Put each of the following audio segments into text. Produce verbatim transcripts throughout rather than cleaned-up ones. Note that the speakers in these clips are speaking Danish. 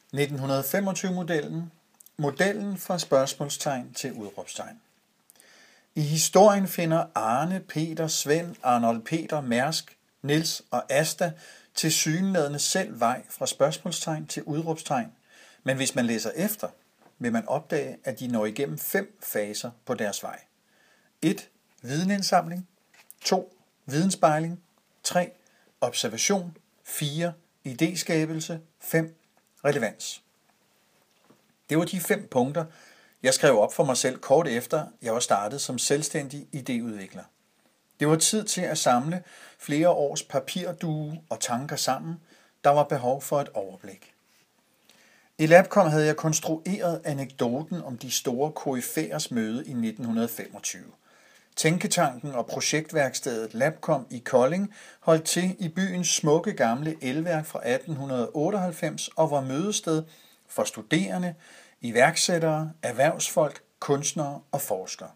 nitten femogtyve-modellen. Modellen fra spørgsmålstegn til udråbstegn. I historien finder Arne, Peter, Svend, Arnold, Peter, Mærsk, Niels og Asta tilsyneladende selv vej fra spørgsmålstegn til udråbstegn, men hvis man læser efter, vil man opdage, at de når igennem fem faser på deres vej. et. Videnindsamling. to. Vidensspejling. tre. Observation. fire. Idéskabelse. fem. Relevans. Det var de fem punkter, jeg skrev op for mig selv kort efter, jeg var startet som selvstændig idéudvikler. Det var tid til at samle flere års papirdue og tanker sammen. Der var behov for et overblik. I Labcom havde jeg konstrueret anekdoten om de store koryfæers møde i nitten femogtyve. Tænketanken og projektværkstedet Labcom i Kolding holdt til i byens smukke gamle elværk fra atten otteoghalvfems og var mødested for studerende, iværksættere, erhvervsfolk, kunstnere og forskere.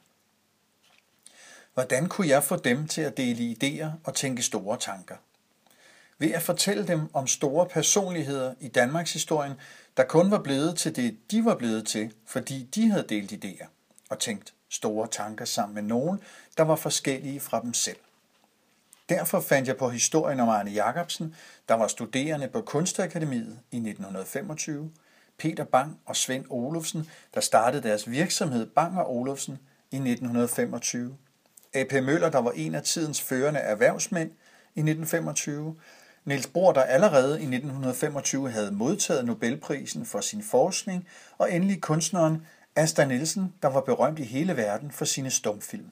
Hvordan kunne jeg få dem til at dele idéer og tænke store tanker? Ved at fortælle dem om store personligheder i Danmarks historien, der kun var blevet til det, de var blevet til, fordi de havde delt idéer og tænkt store tanker sammen med nogen, der var forskellige fra dem selv. Derfor fandt jeg på historien om Arne Jacobsen, der var studerende på Kunstakademiet i nitten femogtyve, Peter Bang og Svend Olufsen, der startede deres virksomhed Bang og Olufsen i nitten femogtyve, A P Møller, der var en af tidens førende erhvervsmænd i nitten femogtyve, Niels Bohr, der allerede i nitten femogtyve havde modtaget Nobelprisen for sin forskning, og endelig kunstneren Asta Nielsen, der var berømt i hele verden for sine stumfilm.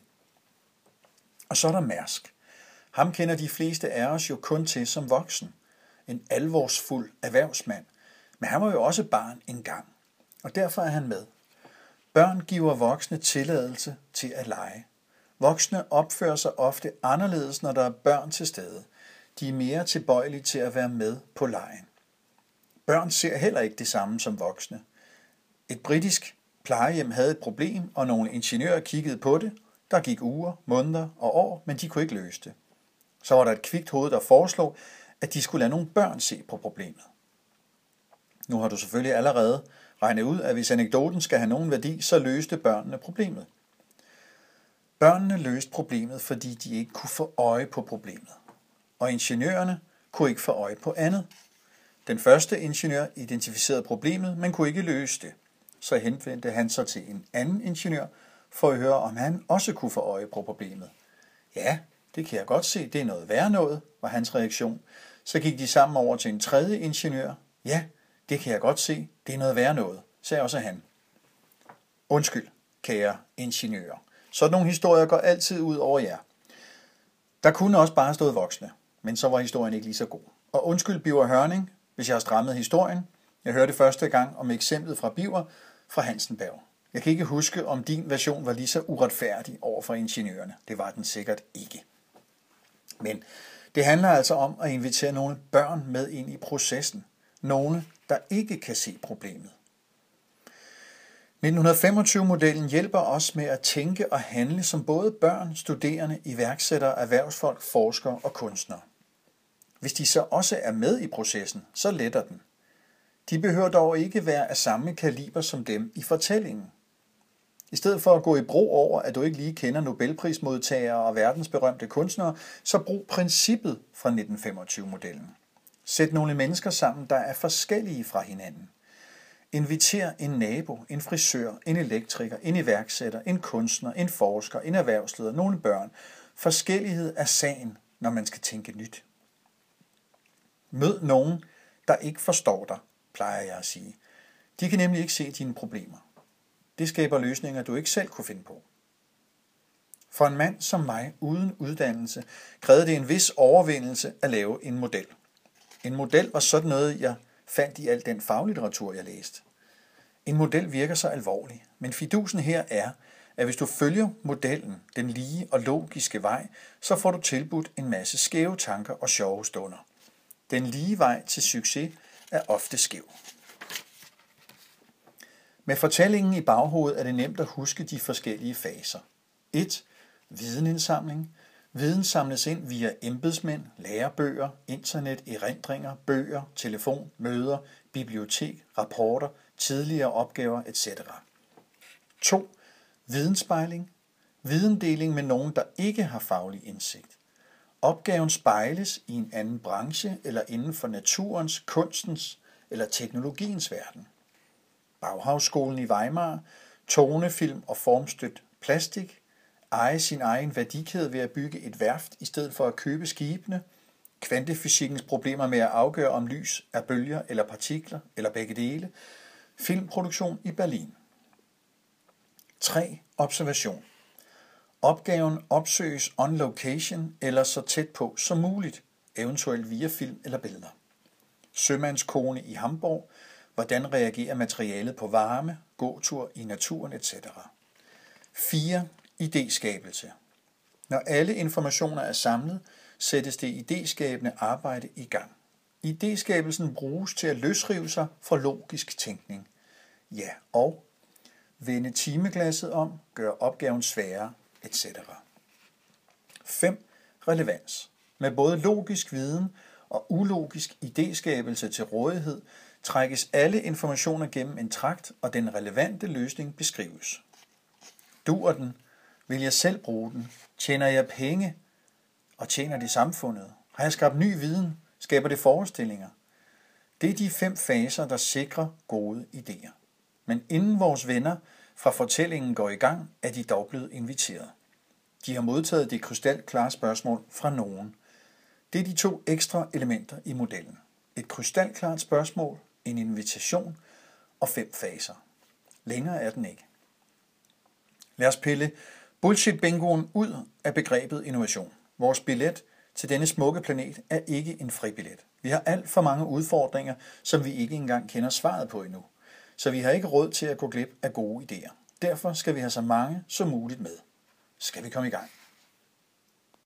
Og så er der Mærsk. Ham kender de fleste af os jo kun til som voksen. En alvorsfuld erhvervsmand. Men han var jo også barn engang, og derfor er han med. Børn giver voksne tilladelse til at lege. Voksne opfører sig ofte anderledes, når der er børn til stede. De er mere tilbøjelige til at være med på legen. Børn ser heller ikke det samme som voksne. Et britisk plejehjem havde et problem, og nogle ingeniører kiggede på det. Der gik uger, måneder og år, men de kunne ikke løse det. Så var der et kvikt hoved, der foreslog, at de skulle lade nogle børn se på problemet. Nu har du selvfølgelig allerede regnet ud, at hvis anekdoten skal have nogen værdi, så løste børnene problemet. Børnene løste problemet, fordi de ikke kunne få øje på problemet. Og ingeniørerne kunne ikke få øje på andet. Den første ingeniør identificerede problemet, men kunne ikke løse det. Så henvendte han sig til en anden ingeniør for at høre, om han også kunne få øje på problemet. Ja, det kan jeg godt se, det er noget værre noget, var hans reaktion. Så gik de sammen over til en tredje ingeniør. Ja, det kan jeg godt se, det er noget værre noget, sagde også han. Undskyld, kære ingeniører. Sådan nogle historier går altid ud over jer. Der kunne også bare stået voksne, men så var historien ikke lige så god. Og undskyld, Biver Hørning, hvis jeg har strammet historien. Jeg hørte første gang om eksemplet fra Biver fra Hansenberg. Jeg kan ikke huske, om din version var lige så uretfærdig over for ingeniørerne. Det var den sikkert ikke. Men det handler altså om at invitere nogle børn med ind i processen. Nogle, der ikke kan se problemet. nitten femogtyve-modellen hjælper os med at tænke og handle som både børn, studerende, iværksættere, erhvervsfolk, forskere og kunstnere. Hvis de så også er med i processen, så letter den. De behøver dog ikke være af samme kaliber som dem i fortællingen. I stedet for at gå i bro over, at du ikke lige kender Nobelprismodtagere og verdensberømte kunstnere, så brug princippet fra nitten femogtyve-modellen. Sæt nogle mennesker sammen, der er forskellige fra hinanden. Inviter en nabo, en frisør, en elektriker, en iværksætter, en kunstner, en forsker, en erhvervsleder, nogle børn. Forskellighed er sagen, når man skal tænke nyt. Mød nogen, der ikke forstår dig, plejer jeg at sige. De kan nemlig ikke se dine problemer. Det skaber løsninger, du ikke selv kunne finde på. For en mand som mig uden uddannelse krævede det en vis overvindelse at lave en model. En model var sådan noget, jeg fandt i al den faglitteratur, jeg læste. En model virker så alvorlig, men fidusen her er, at hvis du følger modellen, den lige og logiske vej, så får du tilbudt en masse skæve tanker og sjove stunder. Den lige vej til succes er ofte skæv. Med fortællingen i baghovedet er det nemt at huske de forskellige faser. et. Videnindsamling. Viden samles ind via embedsmænd, lærebøger, internet, erindringer, bøger, telefon, møder, bibliotek, rapporter, tidligere opgaver et cetera. to. Vidensspejling. Videndeling med nogen, der ikke har faglig indsigt. Opgaven spejles i en anden branche eller inden for naturens, kunstens eller teknologiens verden. Bauhausskolen i Weimar, tonefilm og formstødt plastik, eje sin egen værdikæde ved at bygge et værft i stedet for at købe skibene, kvantefysikkens problemer med at afgøre om lys er bølger eller partikler eller begge dele, filmproduktion i Berlin. tre. Observation. Opgaven opsøges on location eller så tæt på som muligt, eventuelt via film eller billeder. Sømandskone i Hamburg. Hvordan reagerer materialet på varme, gåtur i naturen et cetera. fire. Idéskabelse. Når alle informationer er samlet, sættes det idéskabende arbejde i gang. Idéskabelsen bruges til at løsrive sig fra logisk tænkning. Ja, og vende timeglasset om, gøre opgaven sværere, et cetera. fem. Relevans. Med både logisk viden og ulogisk idéskabelse til rådighed, trækkes alle informationer gennem en trakt, og den relevante løsning beskrives. Duer den? Vil jeg selv bruge den? Tjener jeg penge? Og tjener det samfundet? Har jeg skabt ny viden? Skaber det forestillinger? Det er de fem faser, der sikrer gode idéer. Men inden vores venner fra fortællingen går i gang, er de dog blevet inviteret. De har modtaget det krystalklare spørgsmål fra nogen. Det er de to ekstra elementer i modellen. Et krystalklart spørgsmål, en invitation og fem faser. Længere er den ikke. Lad os pille bullshit-bingoen ud af begrebet innovation. Vores billet til denne smukke planet er ikke en fribillet. Vi har alt for mange udfordringer, som vi ikke engang kender svaret på endnu. Så vi har ikke råd til at gå glip af gode idéer. Derfor skal vi have så mange som muligt med. Skal vi komme i gang?